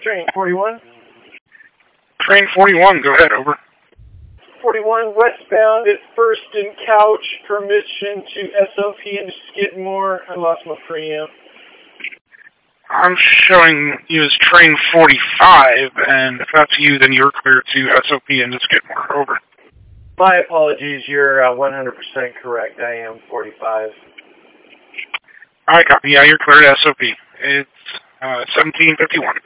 Train 41. Train 41, go ahead, over. 41 westbound at First and Couch, permission to SOP into Skidmore. I lost my preamp. I'm showing you as train 45, and if that's you, then you're clear to SOP into Skidmore, over. My apologies, you're 100% correct. I am 45. Alright, copy. Yeah, you're clear to SOP. It's 1751.